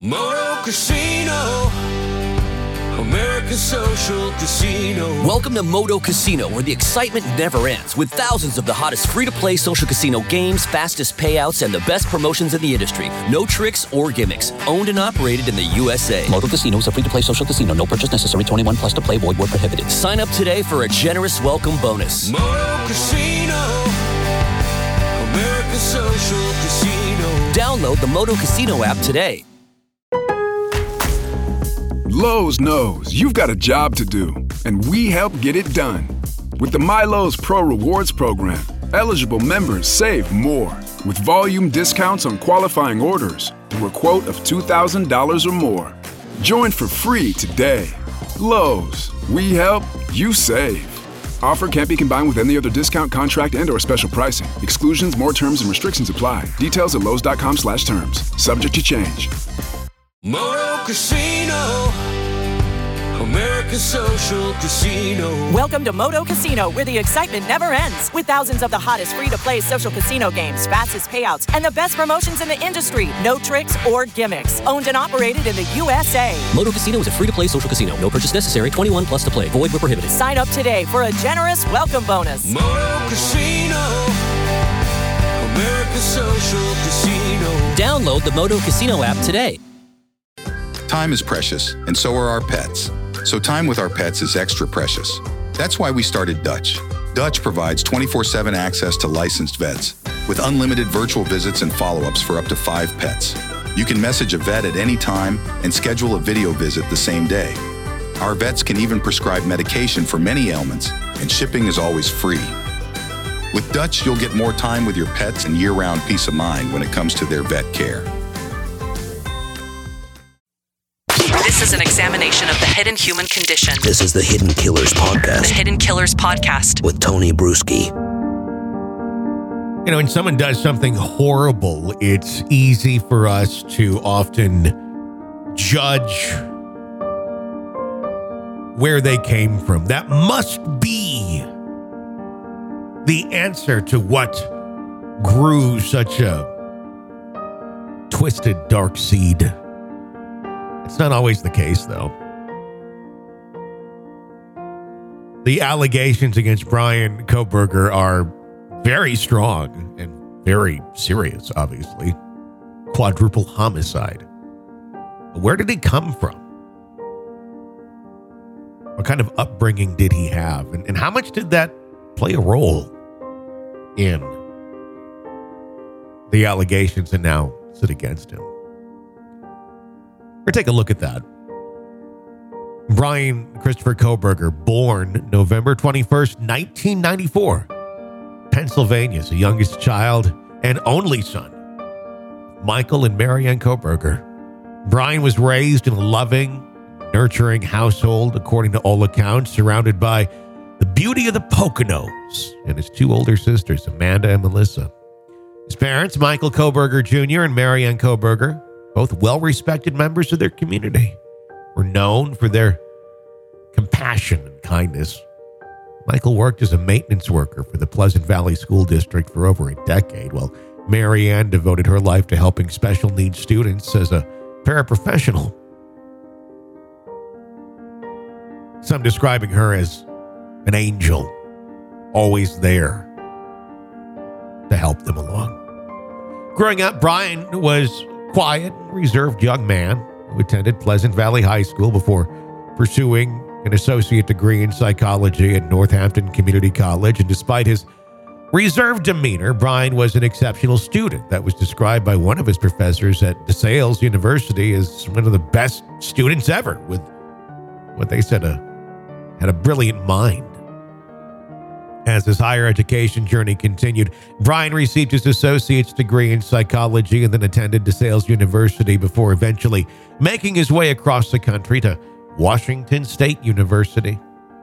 Moto Casino, American Social Casino. Welcome to Moto Casino, where the excitement never ends, with thousands of the hottest free-to-play social casino games, fastest payouts, and the best promotions in the industry. No tricks or gimmicks. Owned and operated in the USA. Moto Casino is a free-to-play social casino. No purchase necessary. 21 plus to play. Void where prohibited. Sign up today for a generous welcome bonus. Moto Casino, American Social Casino. Download the Moto Casino app today. Lowe's knows you've got a job to do, and we help get it done. With the MyLowe's Pro Rewards program, eligible members save more, with volume discounts on qualifying orders through a quote of $2,000 or more. Join for free today. Lowe's, we help, you save. Offer can't be combined with any other discount, contract, and/or special pricing. Exclusions, more terms, and restrictions apply. Details at lowes.com/terms. Subject to change. Moto Casino, American Social Casino. Welcome to Moto Casino, where the excitement never ends. With thousands of the hottest free-to-play social casino games, fastest payouts, and the best promotions in the industry. No tricks or gimmicks. Owned and operated in the USA. Moto Casino is a free-to-play social casino. No purchase necessary. 21 plus to play. Void where prohibited. Sign up today for a generous welcome bonus. Moto Casino, American Social Casino. Download the Moto Casino app today. Time is precious, and so are our pets. So time with our pets is extra precious. That's why we started Dutch. Dutch provides 24/7 access to licensed vets with unlimited virtual visits and follow-ups for up to 5 pets. You can message a vet at any time and schedule a video visit the same day. Our vets can even prescribe medication for many ailments, and shipping is always free. With Dutch, you'll get more time with your pets and year-round peace of mind when it comes to their vet care. This is an examination of the hidden human condition. This is the Hidden Killers Podcast. The Hidden Killers Podcast. With Tony Bruschi. You know, when someone does something horrible, it's easy for us to often judge where they came from. That must be the answer to what grew such a twisted, dark seed. It's not always the case, though. The allegations against Bryan Kohberger are very strong and very serious, obviously. Quadruple homicide. Where did he come from? What kind of upbringing did he have? And how much did that play a role in the allegations that now sit against him? We're going to take a look at that. Bryan Christopher Kohberger, born November 21st, 1994. Pennsylvania, is the youngest child and only son, Michael and Marianne Kohberger. Bryan was raised in a loving, nurturing household, according to all accounts, surrounded by the beauty of the Poconos and his 2 older sisters, Amanda and Melissa. His parents, Michael Kohberger Jr. and Marianne Kohberger, both well-respected members of their community, were known for their compassion and kindness. Michael worked as a maintenance worker for the Pleasant Valley School District for over a decade, while Marianne devoted her life to helping special needs students as a paraprofessional. Some describing her as an angel, always there to help them along. Growing up, Bryan was quiet, reserved young man who attended Pleasant Valley High School before pursuing an associate degree in psychology at Northampton Community College. And despite his reserved demeanor, Bryan was an exceptional student that was described by one of his professors at DeSales University as one of the best students ever, with what they said had a brilliant mind. As his higher education journey continued, Bryan received his associate's degree in psychology and then attended DeSales University before eventually making his way across the country to Washington State University.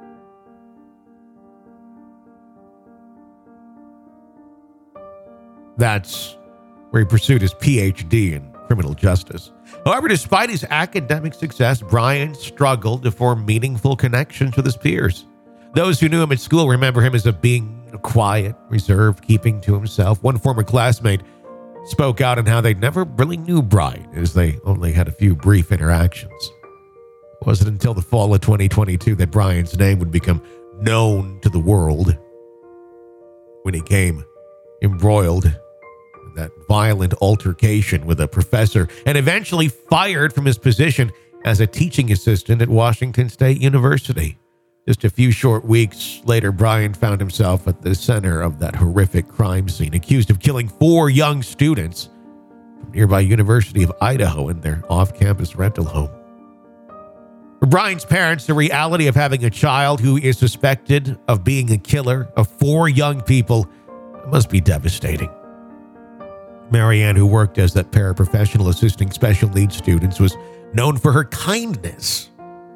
That's where he pursued his PhD in criminal justice. However, despite his academic success, Bryan struggled to form meaningful connections with his peers. Those who knew him at school remember him as being quiet, reserved, keeping to himself. One former classmate spoke out on how they never really knew Brian, as they only had a few brief interactions. It wasn't until the fall of 2022 that Brian's name would become known to the world, when he came embroiled in that violent altercation with a professor and eventually fired from his position as a teaching assistant at Washington State University. Just a few short weeks later, Brian found himself at the center of that horrific crime scene, accused of killing 4 young students from nearby University of Idaho in their off-campus rental home. For Brian's parents, the reality of having a child who is suspected of being a killer of 4 young people must be devastating. Marianne, who worked as that paraprofessional assisting special needs students, was known for her kindness.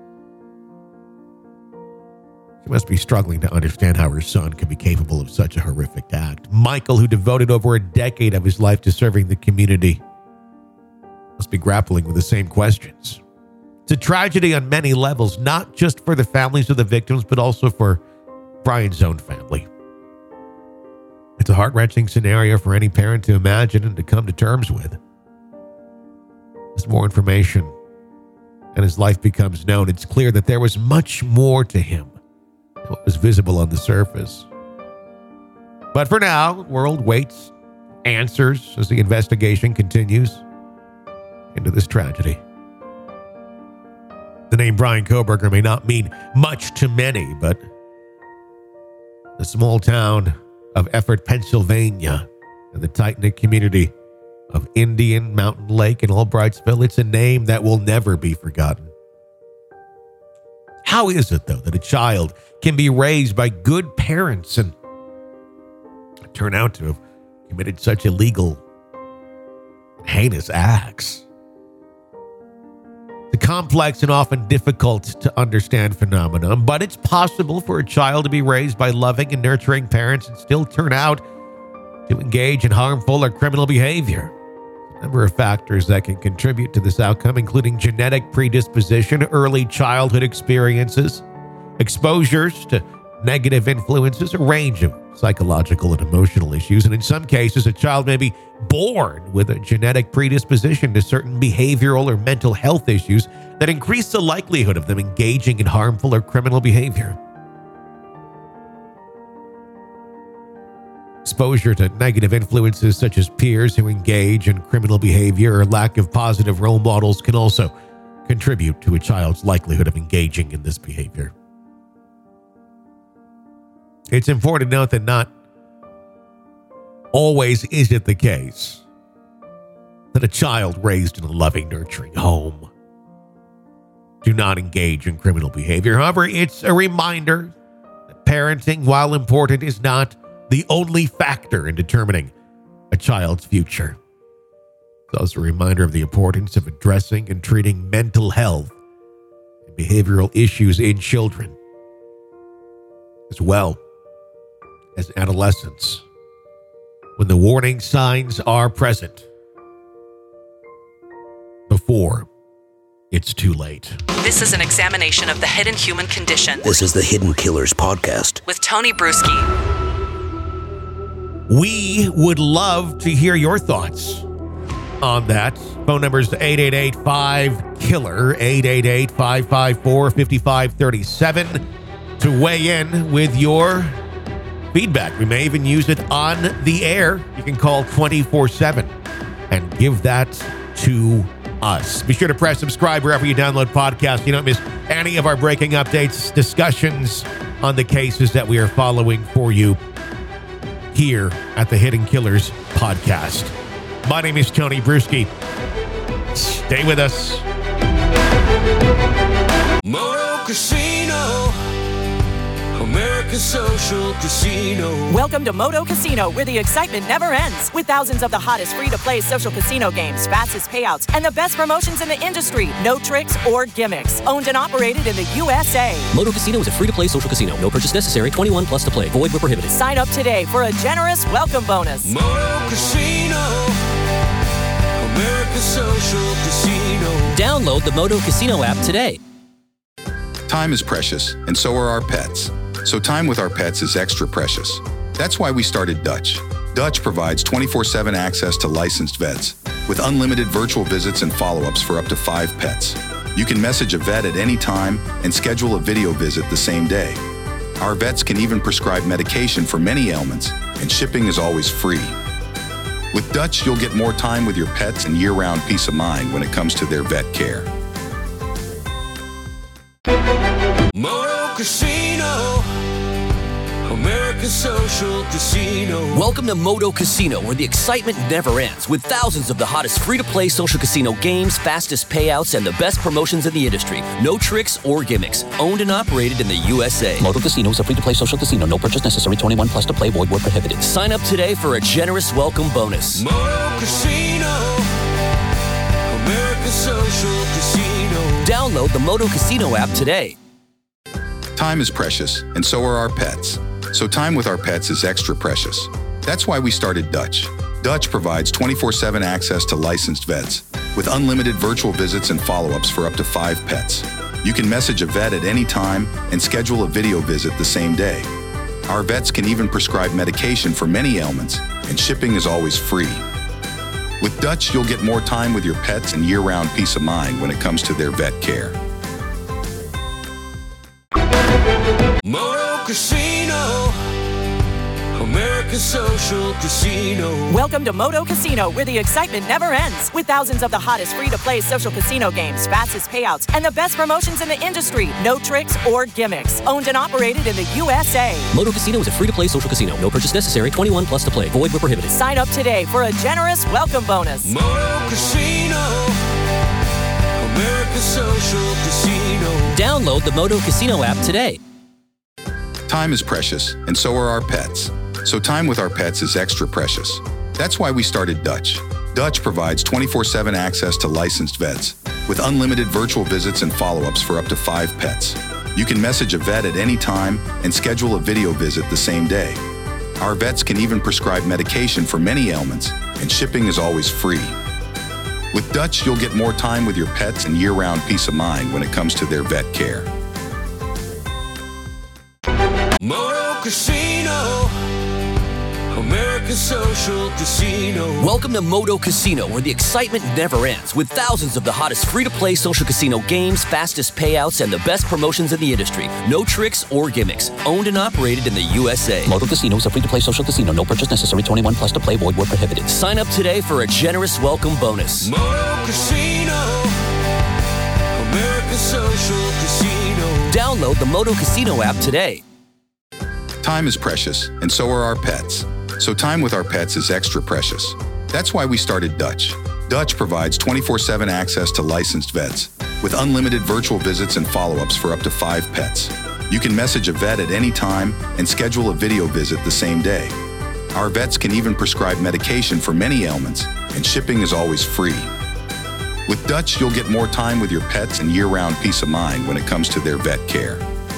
She must be struggling to understand how her son could be capable of such a horrific act. Michael, who devoted over a decade of his life to serving the community, must be grappling with the same questions. It's a tragedy on many levels, not just for the families of the victims, but also for Brian's own family. It's a heart-wrenching scenario for any parent to imagine and to come to terms with. As more information and his life becomes known, it's clear that there was much more to him than what was visible on the surface. But for now, the world waits answers as the investigation continues into this tragedy. The name Bryan Kohberger may not mean much to many, but the small town of Effort, Pennsylvania, and the tight-knit community of Indian Mountain Lake and Albrightsville, it's a name that will never be forgotten. How is it, though, that a child can be raised by good parents and turn out to have committed such illegal, heinous acts? It's a complex and often difficult to understand phenomenon, but it's possible for a child to be raised by loving and nurturing parents and still turn out to engage in harmful or criminal behavior. A number of factors that can contribute to this outcome, including genetic predisposition, early childhood experiences, exposures to negative influences, a range of psychological and emotional issues, and in some cases, a child may be born with a genetic predisposition to certain behavioral or mental health issues that increase the likelihood of them engaging in harmful or criminal behavior. Exposure to negative influences such as peers who engage in criminal behavior or lack of positive role models can also contribute to a child's likelihood of engaging in this behavior. It's important to note that not always is it the case that a child raised in a loving, nurturing home do not engage in criminal behavior. However, it's a reminder that parenting, while important, is not the only factor in determining a child's future. It's also a reminder of the importance of addressing and treating mental health and behavioral issues in children, as well as adolescents, when the warning signs are present before it's too late. This is an examination of the hidden human condition. This is the Hidden Killers Podcast With Tony Bruschi. We would love to hear your thoughts on that. Phone number is 888-5-KILLER, 888-554-5537 to weigh in with your feedback. We may even use it on the air. You can call 24/7 and give that to us. Be sure to press subscribe wherever you download podcasts. You don't miss any of our breaking updates, discussions on the cases that we are following for you here at the Hidden Killers Podcast. My name is Tony Bruschi. Stay with us. Moto Casino, American Social Casino. Welcome to Moto Casino, where the excitement never ends. With thousands of the hottest free-to-play social casino games, fastest payouts, and the best promotions in the industry. No tricks or gimmicks. Owned and operated in the USA. Moto Casino is a free-to-play social casino. No purchase necessary. 21 plus to play. Void where prohibited. Sign up today for a generous welcome bonus. Moto Casino, American Social Casino. Download the Moto Casino app today. Time is precious, and so are our pets. So time with our pets is extra precious. That's why we started Dutch. Dutch provides 24/7 access to licensed vets with unlimited virtual visits and follow-ups for up to 5 pets. You can message a vet at any time and schedule a video visit the same day. Our vets can even prescribe medication for many ailments, and shipping is always free. With Dutch, you'll get more time with your pets and year-round peace of mind when it comes to their vet care. Moto Casino, America's social casino. Welcome to Moto Casino, where the excitement never ends, with thousands of the hottest free-to-play social casino games, fastest payouts, and the best promotions in the industry. No tricks or gimmicks. Owned and operated in the USA. Moto Casino is a free-to-play social casino. No purchase necessary. 21 plus to play. Void where prohibited. Sign up today for a generous welcome bonus. Moto Casino, America's social casino. Download the Moto Casino app today. Time is precious, and so are our pets. So time with our pets is extra precious. That's why we started Dutch. Dutch provides 24/7 access to licensed vets with unlimited virtual visits and follow-ups for up to 5 pets. You can message a vet at any time and schedule a video visit the same day. Our vets can even prescribe medication for many ailments, and shipping is always free. With Dutch, you'll get more time with your pets and year-round peace of mind when it comes to their vet care. Moto Casino, America's social casino. Welcome to Moto Casino, where the excitement never ends. With thousands of the hottest free-to-play social casino games, fastest payouts, and the best promotions in the industry. No tricks or gimmicks. Owned and operated in the USA. Moto Casino is a free-to-play social casino. No purchase necessary. 21 plus to play. Void where prohibited. Sign up today for a generous welcome bonus. Moto Casino, America's social casino. Download the Moto Casino app today. Time is precious, and so are our pets. So time with our pets is extra precious. That's why we started Dutch. Dutch provides 24/7 access to licensed vets with unlimited virtual visits and follow-ups for up to 5 pets. You can message a vet at any time and schedule a video visit the same day. Our vets can even prescribe medication for many ailments, and shipping is always free. With Dutch, you'll get more time with your pets and year-round peace of mind when it comes to their vet care. Moto Casino, America's social casino. Welcome to Moto Casino, where the excitement never ends, with thousands of the hottest free-to-play social casino games, fastest payouts, and the best promotions in the industry. No tricks or gimmicks. Owned and operated in the USA. Moto Casino is a free-to-play social casino. No purchase necessary. 21 plus to play. Void where prohibited. Sign up today for a generous welcome bonus. Moto Casino, America's social casino. Download the Moto Casino app today. Time is precious, and so are our pets. So time with our pets is extra precious. That's why we started Dutch. Dutch provides 24/7 access to licensed vets with unlimited virtual visits and follow-ups for up to 5 pets. You can message a vet at any time and schedule a video visit the same day. Our vets can even prescribe medication for many ailments, and shipping is always free. With Dutch, you'll get more time with your pets and year-round peace of mind when it comes to their vet care.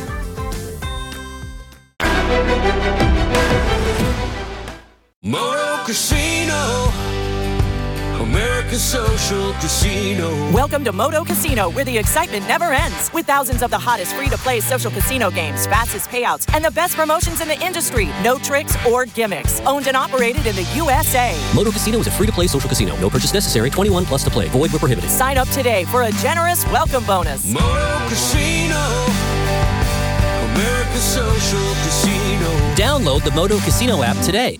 Moto Casino, America's social casino. Welcome to Moto Casino, where the excitement never ends. With thousands of the hottest free-to-play social casino games, fastest payouts, and the best promotions in the industry. No tricks or gimmicks. Owned and operated in the USA. Moto Casino is a free-to-play social casino. No purchase necessary. 21 plus to play. Void where prohibited. Sign up today for a generous welcome bonus. Moto Casino, America's social casino. Download the Moto Casino app today.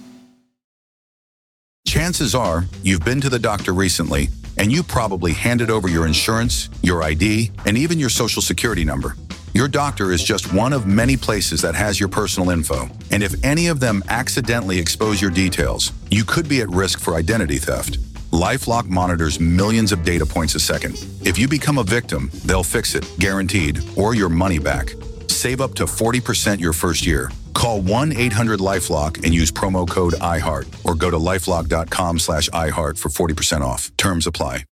Chances are you've been to the doctor recently, and you probably handed over your insurance, your ID, and even your social security number. Your doctor is just one of many places that has your personal info, and if any of them accidentally expose your details, you could be at risk for identity theft. LifeLock monitors millions of data points a second. If you become a victim, they'll fix it, guaranteed, or your money back. Save up to 40% your first year. Call 1-800-LifeLock and use promo code IHEART or go to lifelock.com/iHeart for 40% off. Terms apply.